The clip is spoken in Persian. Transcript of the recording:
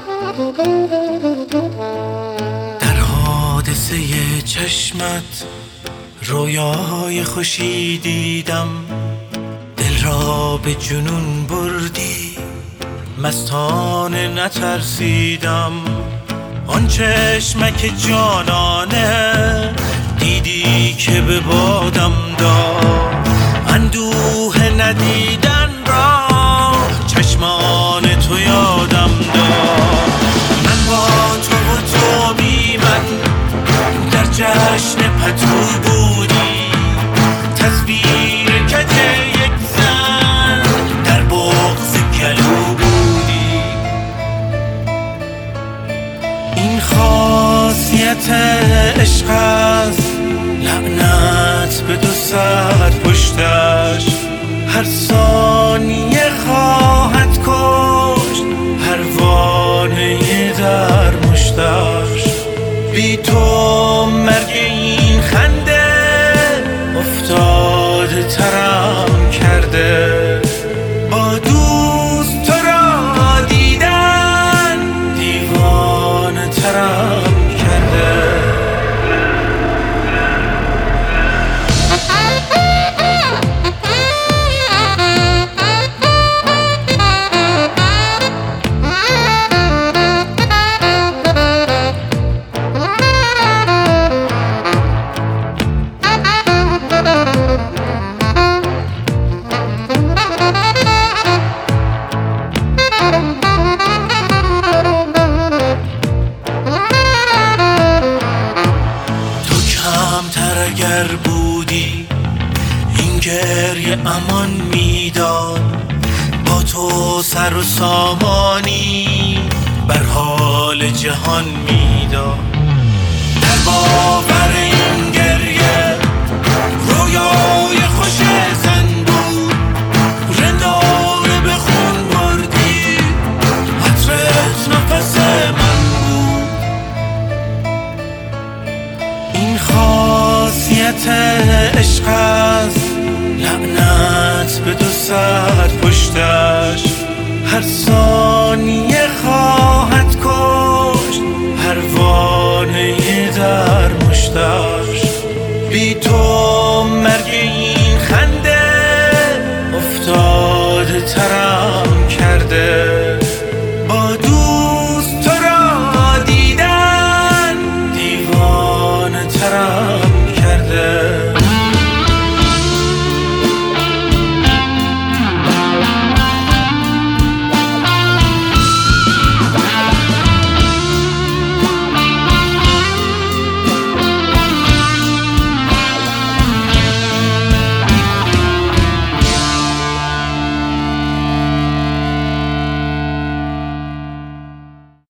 در حادثه چشمت رویای خوشی دیدم، دل را به جنون بردی، مستانه نترسیدم. آن چشمک جانانه دیدی که به بادم داد، اندوه ندیدن را چشمان تو یادم داد. من با تو و تو بی من در جشن پتو بودی، تصویر کج یک زن در بغض گلو بودی. این خاصیت عشق است، لعنت به دو سر پشتش، هر ثانیه خواهد کشت پروانه در مشتش. بی تو مرگ این خنده افتاده ترم کرده، با دوست تو را دیدن دیوانه ترم کرده. اگر بودی این گریه امان میداد، با تو سر و سامانی بر حال جهان میداد. در باور این گریه رویای خوش زن بود، رندانه به خون بردی، عطرت نفس من بود. این خاصیت عشق است، لعنت به دو سر پشتش، هر ثانیه